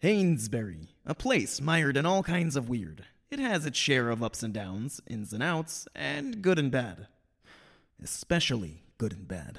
Hainesbury, a place mired in all kinds of weird. It has its share of ups and downs, ins and outs, and good and bad. Especially good and bad.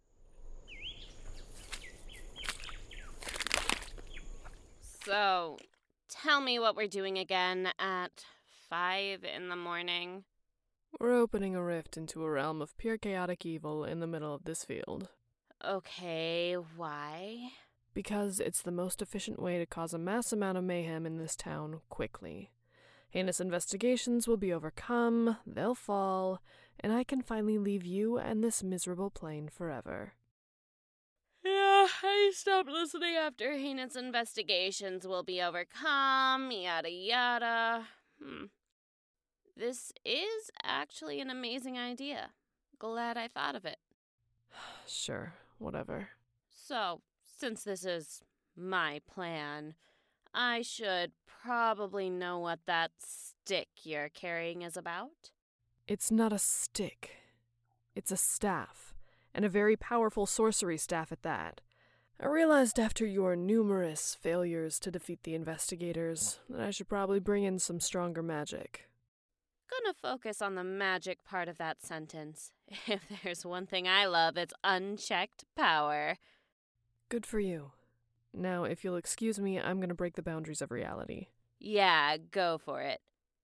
So, tell me what we're doing again at 5 in the morning. We're opening a rift into a realm of pure chaotic evil in the middle of this field. Okay, why? Because it's the most efficient way to cause a mass amount of mayhem in this town quickly. Heinous investigations will be overcome, they'll fall, and I can finally leave you and this miserable plane forever. Yeah, I stopped listening after heinous investigations will be overcome, yada yada. This is actually an amazing idea. Glad I thought of it. Sure, whatever. So, since this is my plan, I should probably know what that stick you're carrying is about. It's not a stick. It's a staff, and a very powerful sorcery staff at that. I realized after your numerous failures to defeat the investigators that I should probably bring in some stronger magic. Gonna focus on the magic part of that sentence. If there's one thing I love, it's unchecked power. Good for you. Now, if you'll excuse me, I'm gonna break the boundaries of reality. Yeah, go for it.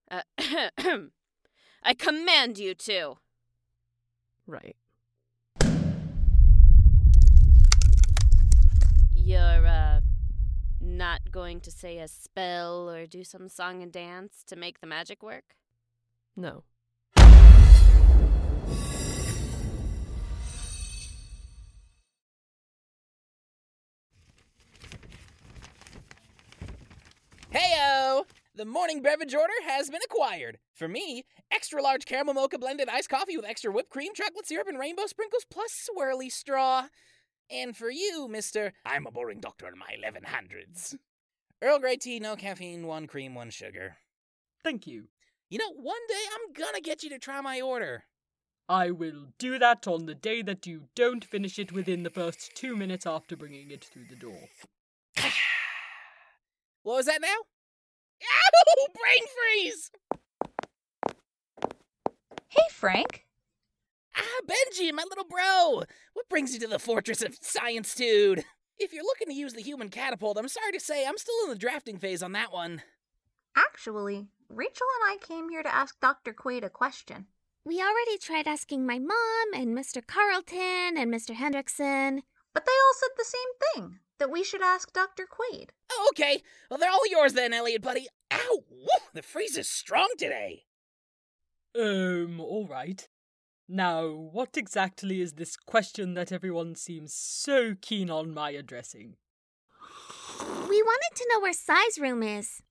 I command you to. Right. You're, not going to say a spell or do some song and dance to make the magic work? No. Heyo! The morning beverage order has been acquired. For me, extra large caramel mocha blended iced coffee with extra whipped cream, chocolate syrup, and rainbow sprinkles plus swirly straw. And for you, mister, I'm a boring doctor in my 1100s. Earl Grey tea, no caffeine, 1 cream, 1 sugar. Thank you. You know, one day I'm gonna get you to try my order. I will do that on the day that you don't finish it within the first 2 minutes after bringing it through the door. What was that now? Ow! Brain freeze! Hey, Frank. Benji, my little bro! What brings you to the Fortress of Science, dude? If you're looking to use the human catapult, I'm sorry to say I'm still in the drafting phase on that one. Actually, Rachel and I came here to ask Dr. Quaid a question. We already tried asking my mom and Mr. Carlton and Mr. Hendrickson. But they all said the same thing, that we should ask Dr. Quaid. Oh, okay. Well, they're all yours then, Elliot, buddy. Ow! Woo! The freeze is strong today. All right. Now, what exactly is this question that everyone seems so keen on my addressing? We wanted to know where Sai's room is.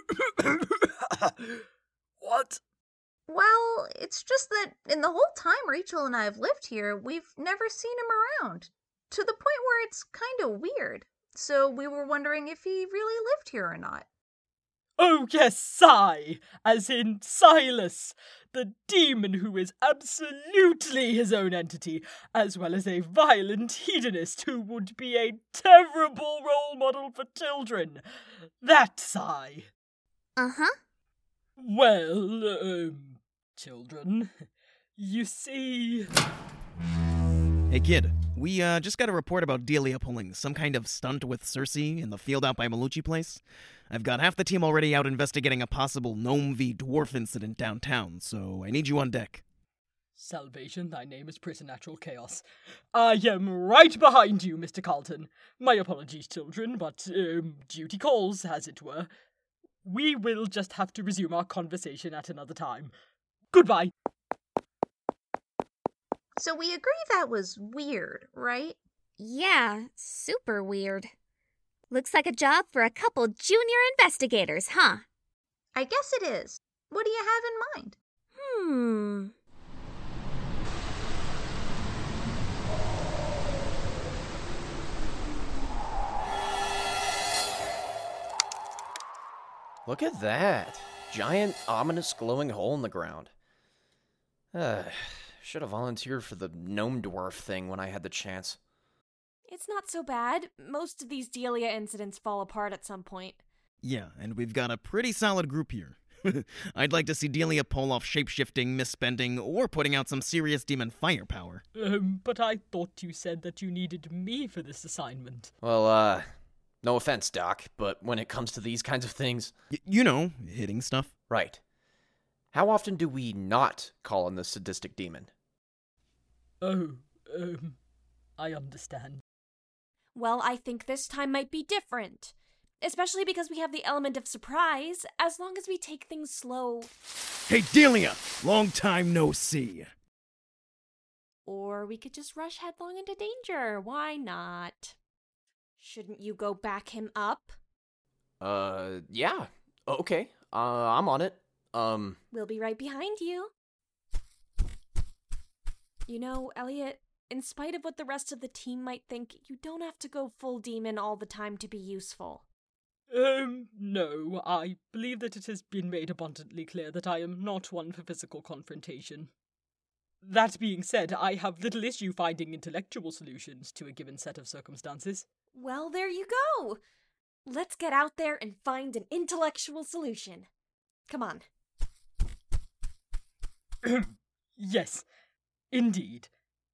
What? Well, it's just that in the whole time Rachel and I have lived here, we've never seen him around. To the point where it's kind of weird. So we were wondering if he really lived here or not. Oh yes, Sai! As in Silas, the demon who is absolutely his own entity, as well as a violent hedonist who would be a terrible role model for children. That Sai. Uh-huh. Well, children, you see... Hey kid, we just got a report about Delia pulling some kind of stunt with Cersei in the field out by Malucci Place. I've got half the team already out investigating a possible gnome v dwarf incident downtown, so I need you on deck. Salvation, thy name is preternatural chaos. I am right behind you, Mr. Carlton. My apologies, children, but, duty calls, as it were. We will just have to resume our conversation at another time. Goodbye. So we agree that was weird, right? Yeah, super weird. Looks like a job for a couple junior investigators, huh? I guess it is. What do you have in mind? Look at that. Giant, ominous, glowing hole in the ground. Should have volunteered for the gnome dwarf thing when I had the chance. It's not so bad. Most of these Delia incidents fall apart at some point. Yeah, and we've got a pretty solid group here. I'd like to see Delia pull off shapeshifting, misspending, or putting out some serious demon firepower. But I thought you said that you needed me for this assignment. Well, no offense, Doc, but when it comes to these kinds of things... You know, hitting stuff. Right. How often do we not call in the sadistic demon? Oh, I understand. Well, I think this time might be different. Especially because we have the element of surprise, as long as we take things slow. Hey, Delia! Long time no see. Or we could just rush headlong into danger. Why not? Shouldn't you go back him up? Yeah. Okay. I'm on it. We'll be right behind you. You know, Elliot, in spite of what the rest of the team might think, you don't have to go full demon all the time to be useful. No, I believe that it has been made abundantly clear that I am not one for physical confrontation. That being said, I have little issue finding intellectual solutions to a given set of circumstances. Well, there you go! Let's get out there and find an intellectual solution. Come on. Yes, indeed.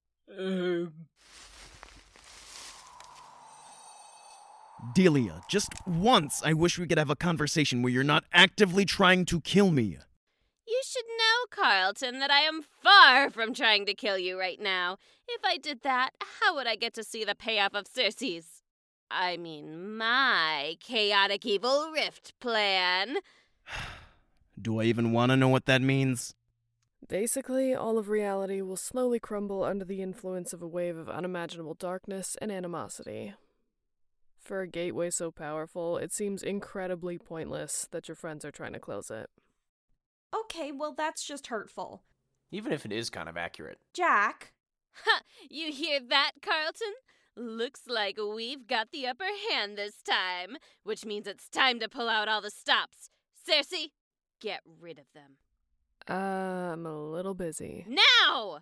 Delia, just once I wish we could have a conversation where you're not actively trying to kill me. You should know, Carlton, that I am far from trying to kill you right now. If I did that, how would I get to see the payoff of Circe's? I mean, my chaotic evil rift plan. Do I even want to know what that means? Basically, all of reality will slowly crumble under the influence of a wave of unimaginable darkness and animosity. For a gateway so powerful, it seems incredibly pointless that your friends are trying to close it. Okay, well, that's just hurtful. Even if it is kind of accurate. Jack? Ha! You hear that, Carlton? Looks like we've got the upper hand this time, which means it's time to pull out all the stops. Circe, get rid of them. I'm a little busy. Now!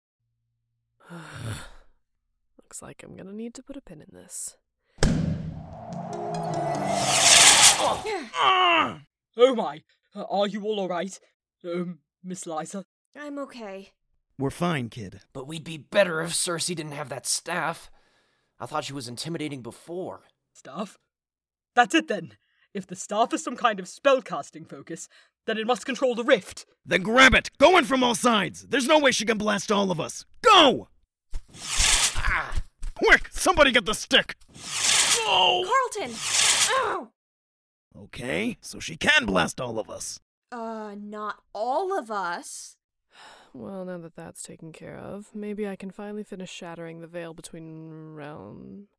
Looks like I'm gonna need to put a pin in this. Oh my! Are you all alright? Miss Liza? I'm okay. We're fine, kid. But we'd be better if Circe didn't have that staff. I thought she was intimidating before. Staff? That's it then. If the staff is some kind of spellcasting focus, then it must control the rift. Then grab it! Go in from all sides! There's no way she can blast all of us! Go! Ah! Quick! Somebody get the stick! Oh! Carlton! Ow! Okay, so she can blast all of us. Not all of us. Well, now that that's taken care of, maybe I can finally finish shattering the veil between realm...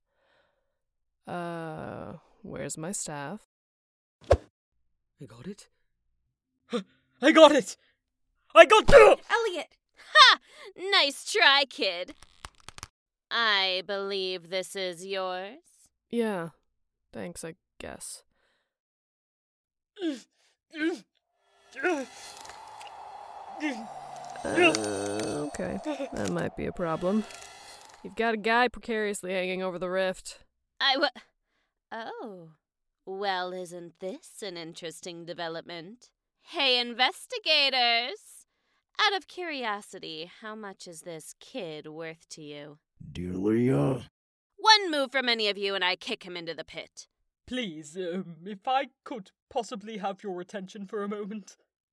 where's my staff? I got it. I got it! I got the... Elliot! Ha! Nice try, kid. I believe this is yours. Yeah, thanks, I guess. Okay, that might be a problem. You've got a guy precariously hanging over the rift. Oh. Well, isn't this an interesting development? Hey, investigators! Out of curiosity, how much is this kid worth to you? Delia? One move from any of you and I kick him into the pit. Please, if I could possibly have your attention for a moment.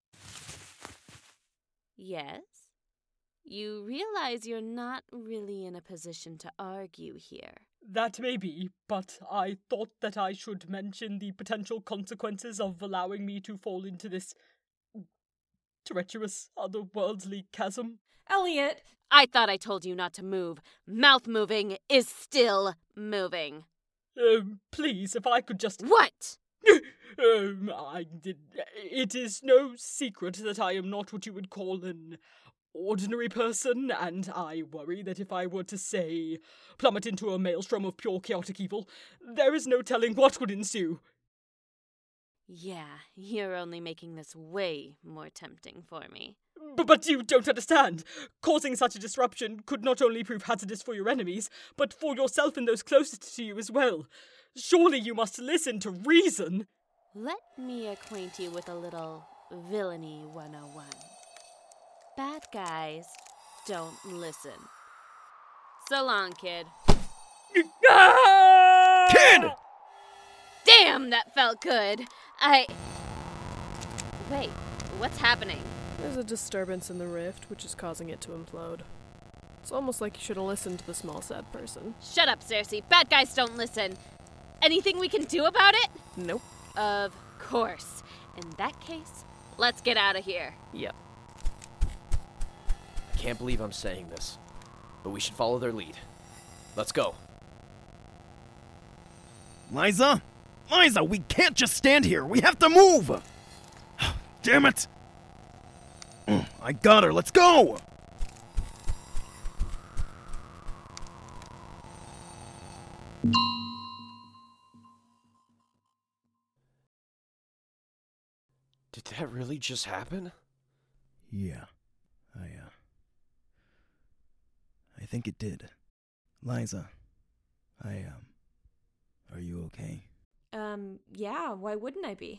Yes? You realize you're not really in a position to argue here. That may be, but I thought that I should mention the potential consequences of allowing me to fall into this treacherous, otherworldly chasm. Elliot! I thought I told you not to move. Mouth moving is still moving. Please, if I could just... What? It is no secret that I am not what you would call an ordinary person, and I worry that if I were to, say, plummet into a maelstrom of pure chaotic evil, there is no telling what would ensue. Yeah, you're only making this way more tempting for me. But you don't understand. Causing such a disruption could not only prove hazardous for your enemies, but for yourself and those closest to you as well. Surely you must listen to reason. Let me acquaint you with a little villainy 101. Bad guys don't listen. So long, kid. Kid! Damn, that felt good. Wait, what's happening? There's a disturbance in the rift, which is causing it to implode. It's almost like you should have listened to the small sad person. Shut up, Cersei. Bad guys don't listen. Anything we can do about it? Nope. Of course. In that case, let's get out of here. Yep. I can't believe I'm saying this, but we should follow their lead. Let's go. Liza? Liza, we can't just stand here. We have to move. Damn it. I got her. Let's go. Did that really just happen? Yeah. I think it did. Liza, are you okay? Yeah, why wouldn't I be?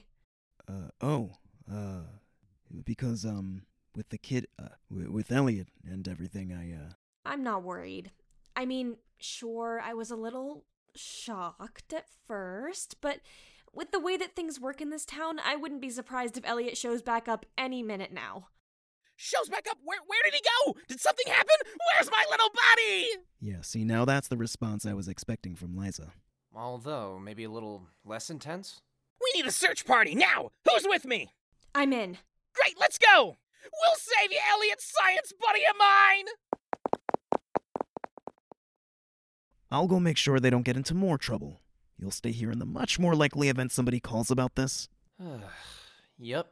Because, with the kid, with Elliot and everything, I'm not worried. I mean, sure, I was a little shocked at first, but with the way that things work in this town, I wouldn't be surprised if Elliot shows back up any minute now. Shows back up? Where did he go? Did something happen? Where's my little buddy? Yeah, see, now that's the response I was expecting from Liza. Although, maybe a little less intense? We need a search party now. Who's with me? I'm in. Great, let's go. We'll save you, Elliot, science buddy of mine. I'll go make sure they don't get into more trouble. You'll stay here in the much more likely event somebody calls about this. Yep.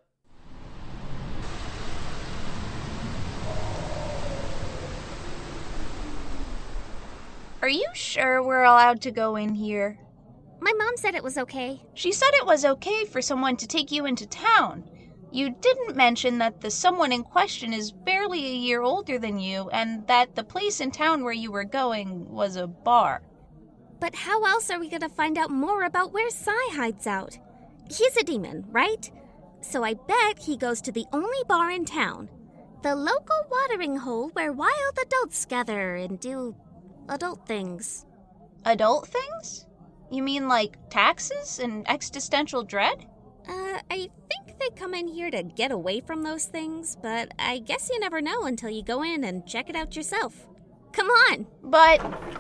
Are you sure we're allowed to go in here? My mom said it was okay. She said it was okay for someone to take you into town. You didn't mention that the someone in question is barely a year older than you, and that the place in town where you were going was a bar. But how else are we gonna find out more about where Sai hides out? He's a demon, right? So I bet he goes to the only bar in town. The local watering hole where wild adults gather and do adult things. Adult things? You mean like taxes and existential dread? I think they come in here to get away from those things, but I guess you never know until you go in and check it out yourself. Come on! But...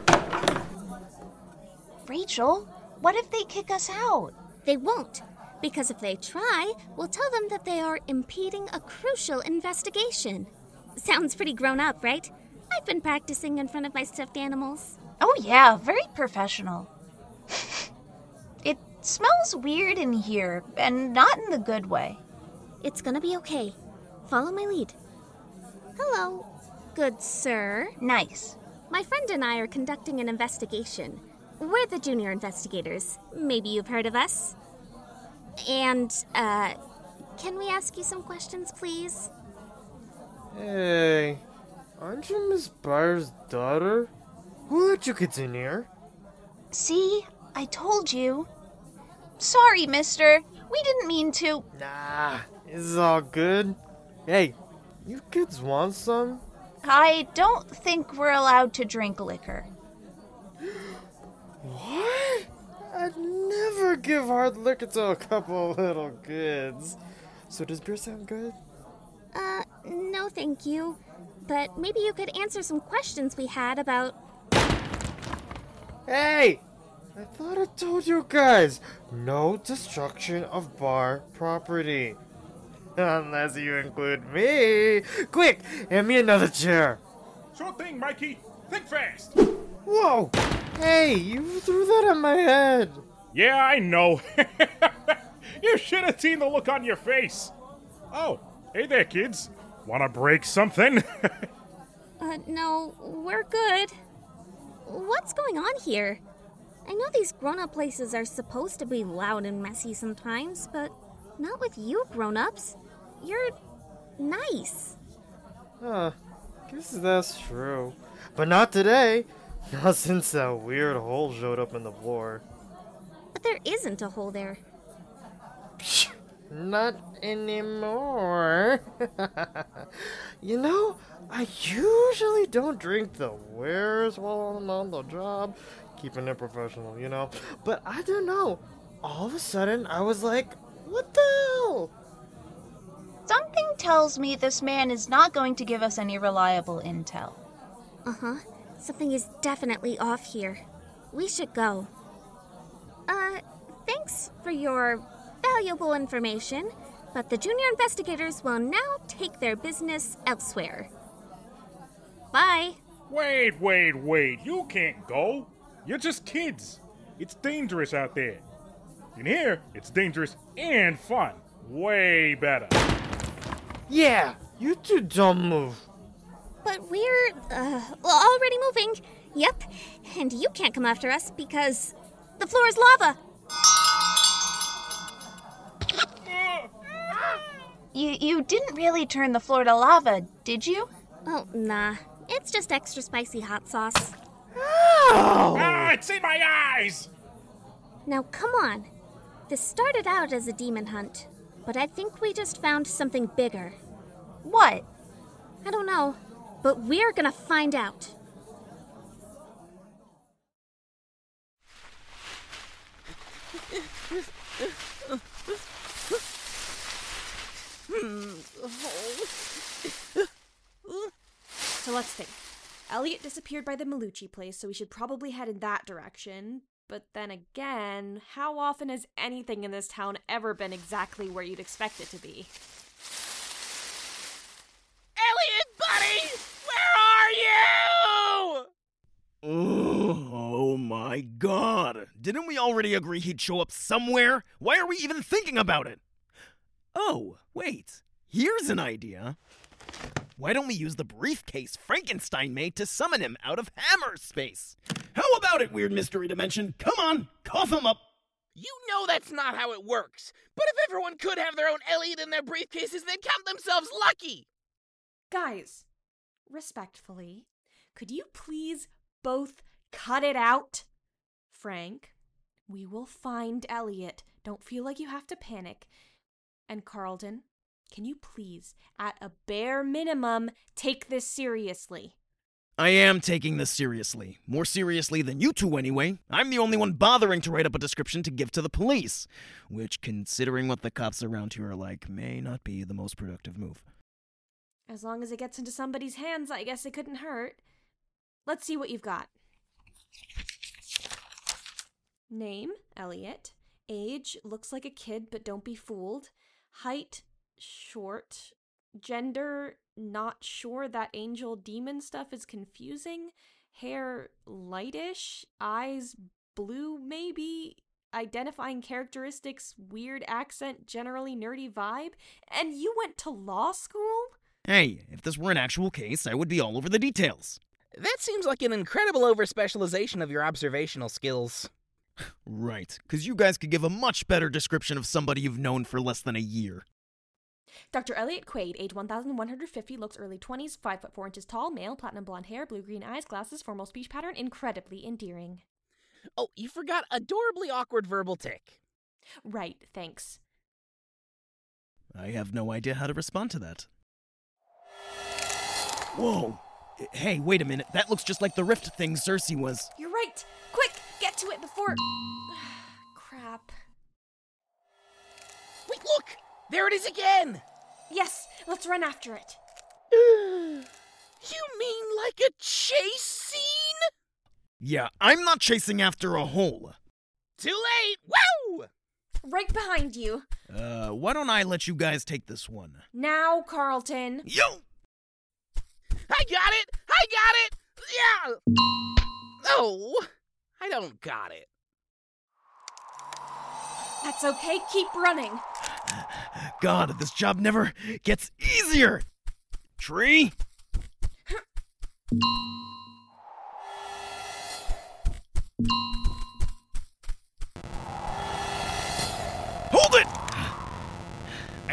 Rachel, what if they kick us out? They won't, because if they try, we'll tell them that they are impeding a crucial investigation. Sounds pretty grown up, right? I've been practicing in front of my stuffed animals. Oh yeah, very professional. It smells weird in here, and not in the good way. It's gonna be okay. Follow my lead. Hello, good sir. Nice. My friend and I are conducting an investigation. We're the junior investigators. Maybe you've heard of us. And, can we ask you some questions, please? Hey, aren't you Miss Byers' daughter? Who let you get in here? See? I told you. Sorry, mister. We didn't mean to. Nah, it's all good. Hey, you kids want some? I don't think we're allowed to drink liquor. What? I'd never give hard liquor to a couple of little kids. So does beer sound good? No thank you. But maybe you could answer some questions we had about... Hey! I thought I told you guys, no destruction of bar property. Unless you include me. Quick, hand me another chair. Sure thing, Mikey. Think fast. Whoa! Hey, you threw that on my head. Yeah, I know. You should have seen the look on your face. Oh, hey there, kids. Wanna break something? No, we're good. What's going on here? I know these grown-up places are supposed to be loud and messy sometimes, but Not with you grown-ups. You're nice. Guess that's true. But not today. Not since that weird hole showed up in the floor. But there isn't a hole there. Not anymore. You know, I usually don't drink the wares while I'm on the job. Keeping it professional, you know. But I don't know. All of a sudden, I was like, what the hell? Something tells me this man is not going to give us any reliable intel. Uh-huh. Something is definitely off here. We should go. Thanks for your valuable information, but the junior investigators will now take their business elsewhere. Bye. Wait. You can't go. You're just kids. It's dangerous out there. In here, it's dangerous and fun. Way better. Yeah, you two don't move. But we're, already moving. Yep. And you can't come after us because the floor is lava. You didn't really turn the floor to lava, did you? Oh, nah. It's just extra spicy hot sauce. Ah, it's in my eyes! Now, come on. This started out as a demon hunt, but I think we just found something bigger. What? I don't know, but we're gonna find out. So let's think. Elliot disappeared by the Malucci place, so we should probably head in that direction. But then again, how often has anything in this town ever been exactly where you'd expect it to be? Elliot, buddy! Where are you? Oh my god. Didn't we already agree he'd show up somewhere? Why are we even thinking about it? Oh, wait. Here's an idea. Why don't we use the briefcase Frankenstein made to summon him out of Hammer space? How about it, weird mystery dimension? Come on, cough him up. You know that's not how it works. But if everyone could have their own Elliot in their briefcases, they'd count themselves lucky. Guys, respectfully, could you please both cut it out? Frank, we will find Elliot. Don't feel like you have to panic. And Carlton, can you please, at a bare minimum, take this seriously? I am taking this seriously. More seriously than you two, anyway. I'm the only one bothering to write up a description to give to the police. Which, considering what the cops around here are like, may not be the most productive move. As long as it gets into somebody's hands, I guess it couldn't hurt. Let's see what you've got. Name, Elliot. Age, looks like a kid, but don't be fooled. Height, short. Gender, not sure. That angel demon stuff is confusing. Hair, lightish. Eyes, blue, maybe. Identifying characteristics, weird accent, generally nerdy vibe. And you went to law school? Hey, if this were an actual case, I would be all over the details. That seems like an incredible overspecialization of your observational skills. Right, because you guys could give a much better description of somebody you've known for less than a year. Dr. Elliot Quaid, age 1,150, looks early 20s, 5 foot 4 inches tall, male, platinum blonde hair, blue-green eyes, glasses, formal speech pattern, incredibly endearing. Oh, you forgot adorably awkward verbal tick. Right, thanks. I have no idea how to respond to that. Whoa! Hey, wait a minute. That looks just like the rift thing Cersei was. You're right! Quick! Get to it before... Crap. Wait, look! There it is again! Yes, let's run after it. You mean like a chase scene? Yeah, I'm not chasing after a hole. Too late! Woo! Right behind you. Why don't I let you guys take this one? Now, Carlton. Yo! I got it! Yeah! Oh, I don't got it. That's okay, keep running. God, this job never gets easier! Tree? Hold it!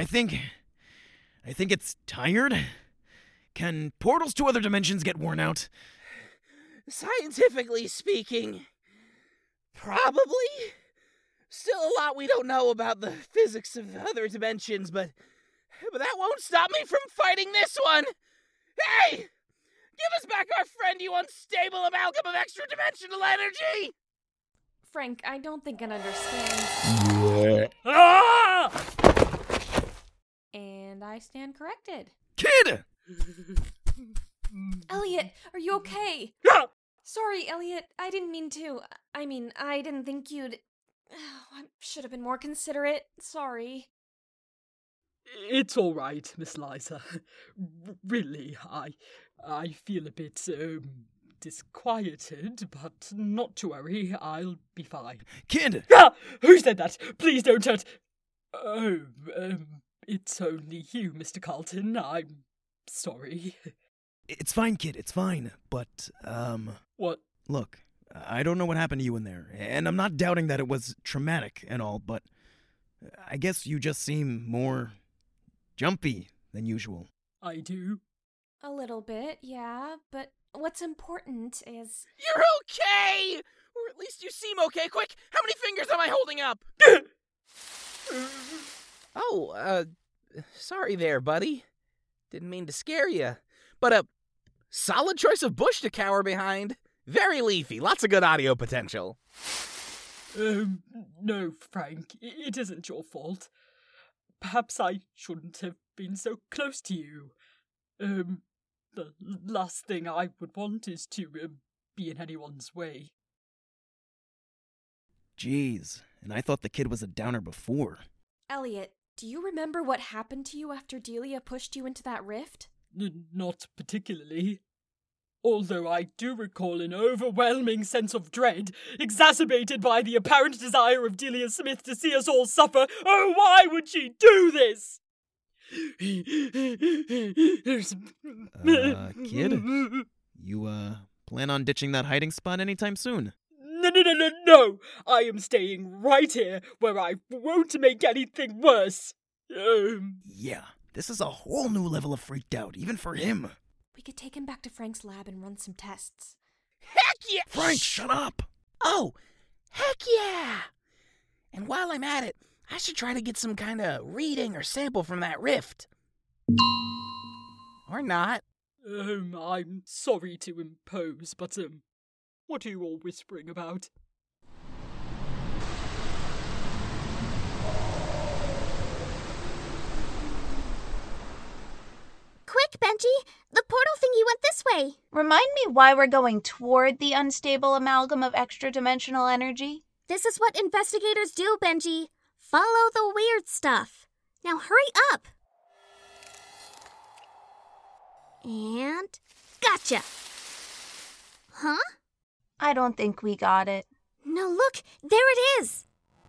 I think it's tired. Can portals to other dimensions get worn out? Scientifically speaking, probably. Still a lot we don't know about the physics of other dimensions, but that won't stop me from fighting this one! Hey! Give us back our friend, you unstable amalgam of extra-dimensional energy! Frank, I don't think it understands. Ah! And I stand corrected. Kid! Elliot, are you okay? Sorry, Elliot, I didn't mean to. I mean, I didn't think you'd... I should have been more considerate. Sorry. It's all right, Miss Liza. Really, I feel a bit, disquieted, but not to worry, I'll be fine. Kid! Ah! Who said that? Please don't hurt... Oh, it's only you, Mr. Carlton. I'm sorry. It's fine, kid, it's fine. But, What? Look, I don't know what happened to you in there, and I'm not doubting that it was traumatic and all, but I guess you just seem more jumpy than usual. I do? A little bit, yeah, but what's important is... You're okay! Or at least you seem okay. Quick, how many fingers am I holding up? Oh, sorry there, buddy. Didn't mean to scare you. But a solid choice of bush to cower behind. Very leafy, lots of good audio potential. No, Frank, it isn't your fault. Perhaps I shouldn't have been so close to you. The last thing I would want is to, be in anyone's way. Jeez, and I thought the kid was a downer before. Elliot, do you remember what happened to you after Delia pushed you into that rift? Not particularly. Although I do recall an overwhelming sense of dread, exacerbated by the apparent desire of Delia Smith to see us all suffer. Oh, why would she do this? Kid? You, plan on ditching that hiding spot anytime soon? No! I am staying right here, where I won't make anything worse. Yeah, this is a whole new level of freaked out, even for him. We could take him back to Frank's lab and run some tests. Heck yeah! Frank, shut up! Oh, heck yeah! And while I'm at it, I should try to get some kind of reading or sample from that rift. Or not. I'm sorry to impose, but, what are you all whispering about? Quick, Benji! The portal thingy went this way! Remind me why we're going toward the unstable amalgam of extra-dimensional energy? This is what investigators do, Benji. Follow the weird stuff. Now hurry up! And... gotcha! Huh? I don't think we got it. No, look! There it is!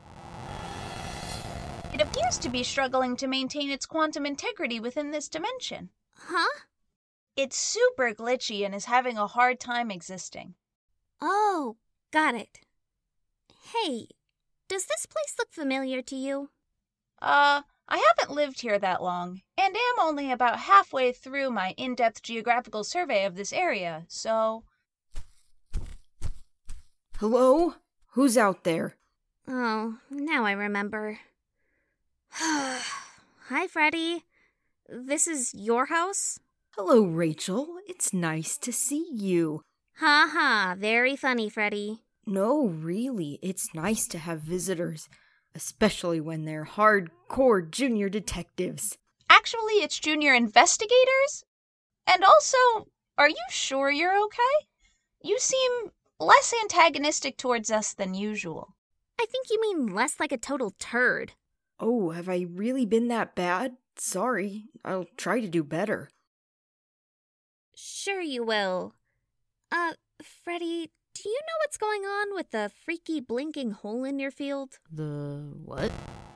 It appears to be struggling to maintain its quantum integrity within this dimension. Huh? It's super glitchy and is having a hard time existing. Oh, got it. Hey, does this place look familiar to you? I haven't lived here that long, and am only about halfway through my in-depth geographical survey of this area, so... Hello? Who's out there? Oh, now I remember. Hi, Freddy. This is your house? Hello, Rachel. It's nice to see you. Ha ha, very funny, Freddy. No, really, it's nice to have visitors, especially when they're hardcore junior detectives. Actually, it's junior investigators? And also, are you sure you're okay? You seem less antagonistic towards us than usual. I think you mean less like a total turd. Oh, have I really been that bad? Sorry, I'll try to do better. Sure you will. Freddy, do you know what's going on with the freaky blinking hole in your field? The what?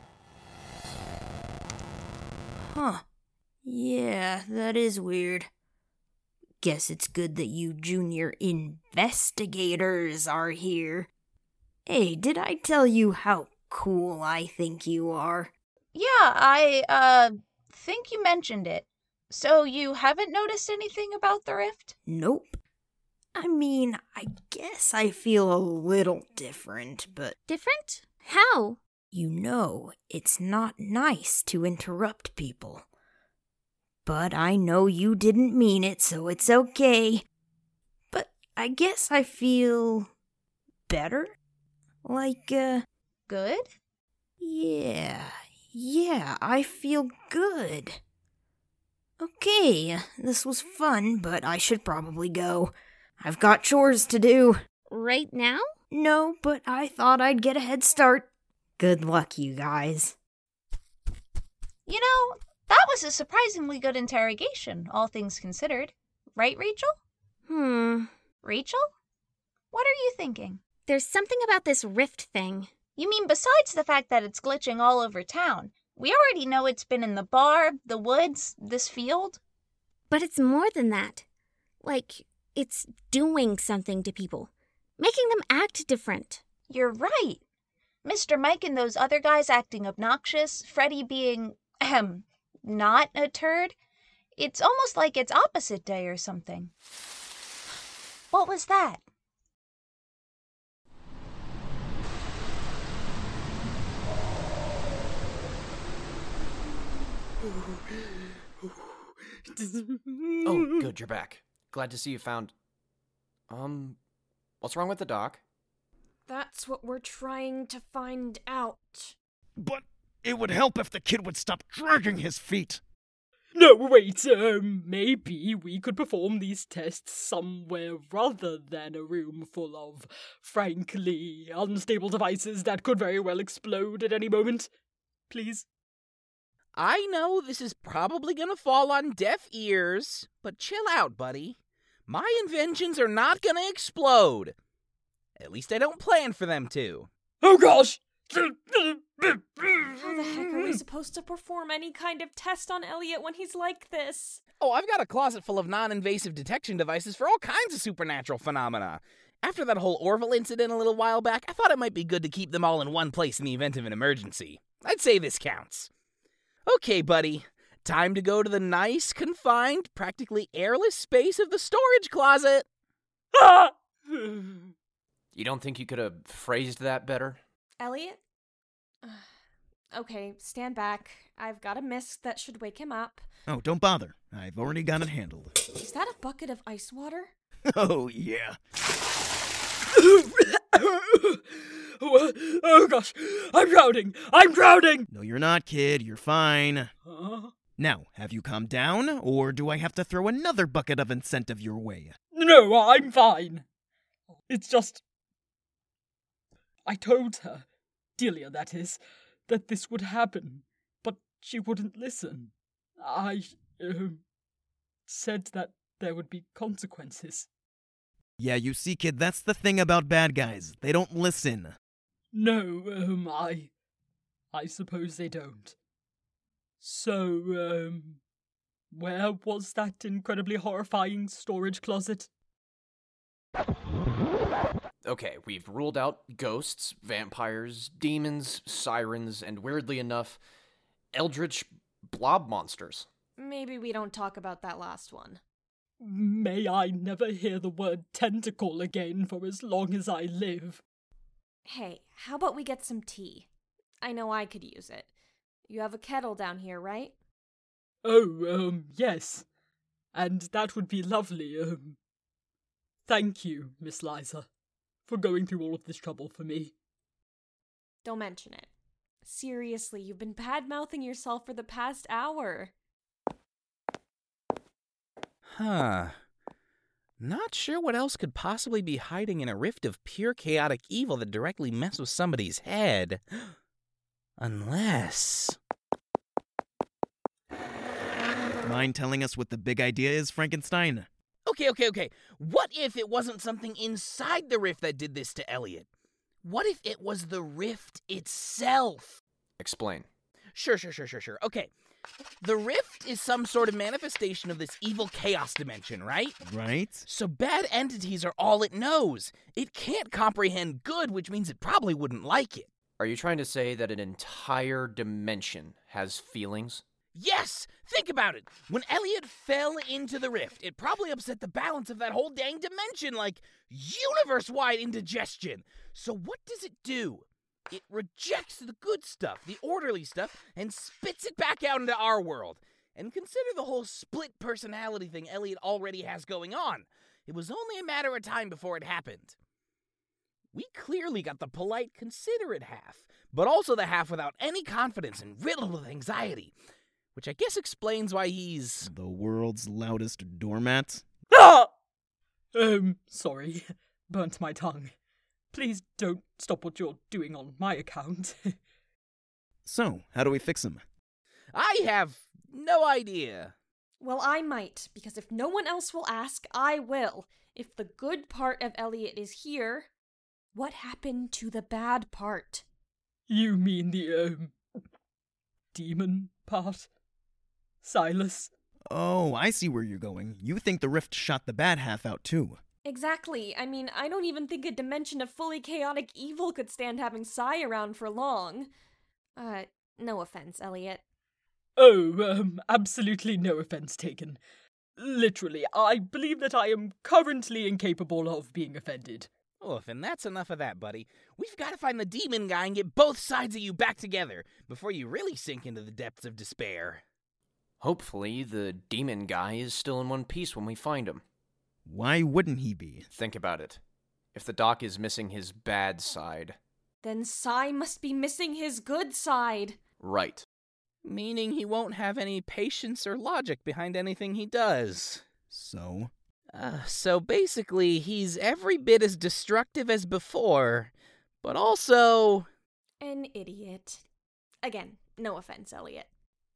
Huh. Yeah, that is weird. Guess it's good that you junior investigators are here. Hey, did I tell you how cool I think you are? I think you mentioned it. So you haven't noticed anything about the rift? Nope. I mean, I guess I feel a little different, but... Different? How? You know, it's not nice to interrupt people. But I know you didn't mean it, so it's okay. But I guess I feel... better? Like, Good? Yeah, I feel good. Okay, this was fun, but I should probably go. I've got chores to do. Right now? No, but I thought I'd get a head start. Good luck, you guys. You know, that was a surprisingly good interrogation, all things considered. Right, Rachel? Rachel? What are you thinking? There's something about this rift thing. You mean besides the fact that it's glitching all over town? We already know it's been in the bar, the woods, this field. But it's more than that. Like, it's doing something to people. Making them act different. You're right. Mr. Mike and those other guys acting obnoxious, Freddy being, not a turd. It's almost like it's opposite day or something. What was that? Oh, good, you're back. Glad to see you found... what's wrong with the dock? That's what we're trying to find out. But it would help if the kid would stop dragging his feet. No, wait, maybe we could perform these tests somewhere rather than a room full of, frankly, unstable devices that could very well explode at any moment. Please? I know this is probably gonna fall on deaf ears, but chill out, buddy. My inventions are not gonna explode. At least I don't plan for them to. Oh gosh! How the heck are we supposed to perform any kind of test on Elliot when he's like this? Oh, I've got a closet full of non-invasive detection devices for all kinds of supernatural phenomena. After that whole Orville incident a little while back, I thought it might be good to keep them all in one place in the event of an emergency. I'd say this counts. Okay, buddy. Time to go to the nice, confined, practically airless space of the storage closet. You don't think you could have phrased that better? Elliot? Okay, stand back. I've got a mist that should wake him up. Oh, don't bother. I've already got it handled. Is that a bucket of ice water? Oh, yeah. Oh gosh, I'm drowning! No, you're not, kid. You're fine. Huh? Now, have you calmed down, or do I have to throw another bucket of incentive your way? No, I'm fine. It's just... I told her, Delia that is, that this would happen, but she wouldn't listen. I, said that there would be consequences. Yeah, you see, kid, that's the thing about bad guys. They don't listen. No, I suppose they don't. So, where was that incredibly horrifying storage closet? Okay, we've ruled out ghosts, vampires, demons, sirens, and weirdly enough, eldritch blob monsters. Maybe we don't talk about that last one. May I never hear the word tentacle again for as long as I live. Hey, how about we get some tea? I know I could use it. You have a kettle down here, right? Oh, yes. And that would be lovely, Thank you, Miss Liza, for going through all of this trouble for me. Don't mention it. Seriously, you've been bad-mouthing yourself for the past hour. Huh. Not sure what else could possibly be hiding in a rift of pure chaotic evil that directly mess with somebody's head. Unless... Mind telling us what the big idea is, Frankenstein? Okay. What if it wasn't something inside the rift that did this to Elliot? What if it was the rift itself? Explain. Sure. Okay. The rift is some sort of manifestation of this evil chaos dimension, right? Right. So bad entities are all it knows. It can't comprehend good, which means it probably wouldn't like it. Are you trying to say that an entire dimension has feelings? Yes! Think about it! When Elliot fell into the rift, it probably upset the balance of that whole dang dimension, like universe-wide indigestion. So what does it do? It rejects the good stuff, the orderly stuff, and spits it back out into our world. And consider the whole split personality thing Elliot already has going on. It was only a matter of time before it happened. We clearly got the polite, considerate half, but also the half without any confidence and riddled with anxiety. Which I guess explains why he's... The world's loudest doormat? Ah! Sorry. Burnt my tongue. Please don't stop what you're doing on my account. So, how do we fix him? I have no idea. Well, I might, because if no one else will ask, I will. If the good part of Elliot is here, what happened to the bad part? You mean the, demon part? Silas? Oh, I see where you're going. You think the rift shot the bad half out too. Exactly. I mean, I don't even think a dimension of fully chaotic evil could stand having Sai around for long. No offense, Elliot. Oh, absolutely no offense taken. Literally, I believe that I am currently incapable of being offended. Oof, and that's enough of that, buddy. We've got to find the demon guy and get both sides of you back together before you really sink into the depths of despair. Hopefully, the demon guy is still in one piece when we find him. Why wouldn't he be? Think about it. If the doc is missing his bad side... Then Sai must be missing his good side. Right. Meaning he won't have any patience or logic behind anything he does. So? So basically, he's every bit as destructive as before, but also... An idiot. Again, no offense, Elliot.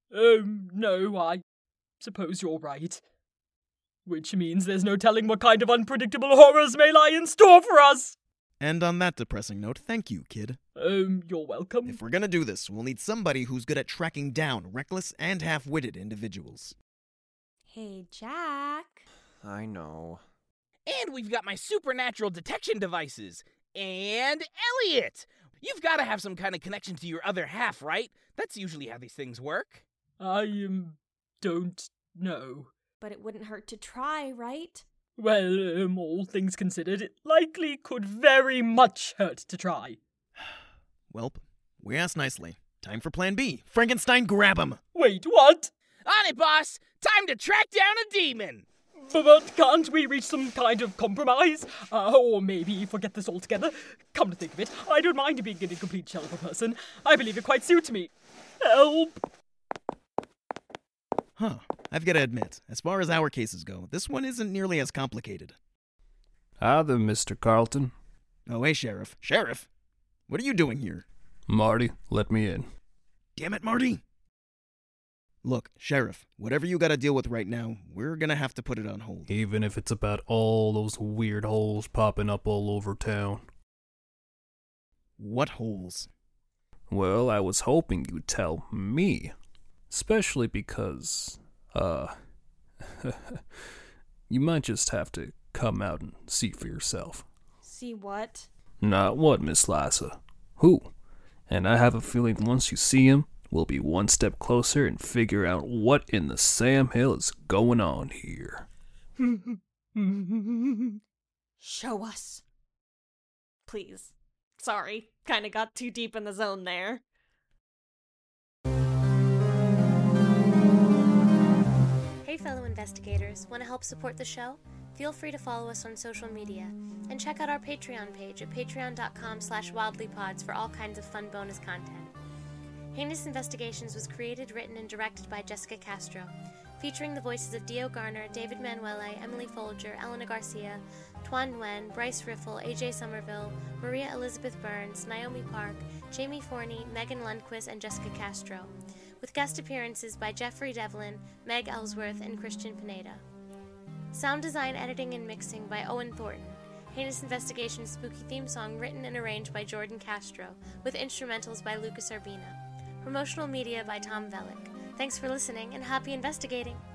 No, I suppose you're right. Which means there's no telling what kind of unpredictable horrors may lie in store for us! And on that depressing note, thank you, kid. You're welcome. If we're gonna do this, we'll need somebody who's good at tracking down reckless and half-witted individuals. Hey, Jack. I know. And we've got my supernatural detection devices. And Elliot! You've got to have some kind of connection to your other half, right? That's usually how these things work. I, don't know. But it wouldn't hurt to try, right? Well, all things considered, it likely could very much hurt to try. Welp, we asked nicely. Time for plan B. Frankenstein, grab him! Wait, what? On it, boss! Time to track down a demon! But can't we reach some kind of compromise? Or maybe forget this altogether? Come to think of it, I don't mind being in a complete shell of a person. I believe it quite suits me. Help! Huh. I've got to admit, as far as our cases go, this one isn't nearly as complicated. Hi there, Mr. Carlton. Oh, hey, Sheriff. Sheriff? What are you doing here? Marty, let me in. Damn it, Marty! Look, Sheriff, whatever you gotta deal with right now, we're gonna have to put it on hold. Even if it's about all those weird holes popping up all over town. What holes? Well, I was hoping you'd tell me. Especially because, you might just have to come out and see for yourself. See what? Not what, Miss Lassa. Who? And I have a feeling once you see him, we'll be one step closer and figure out what in the Sam Hill is going on here. Show us. Please. Sorry, kinda got too deep in the zone there. Hey fellow investigators, want to help support the show? Feel free to follow us on social media, and check out our Patreon page at patreon.com/wildlypods for all kinds of fun bonus content. Heinous Investigations was created, written, and directed by Jessica Castro, featuring the voices of Dio Garner, David Manuele, Emily Folger, Elena Garcia, Tuan Nguyen, Bryce Riffle, AJ Somerville, Maria Elizabeth Burns, Naomi Park, Jamie Forney, Megan Lundquist, and Jessica Castro, with guest appearances by Jeffrey Devlin, Meg Ellsworth, and Christian Pineda. Sound design, editing, and mixing by Owen Thornton. Heinous Investigations spooky theme song written and arranged by Jordan Castro, with instrumentals by Lucas Urbina. Promotional media by Tom Velick. Thanks for listening, and happy investigating!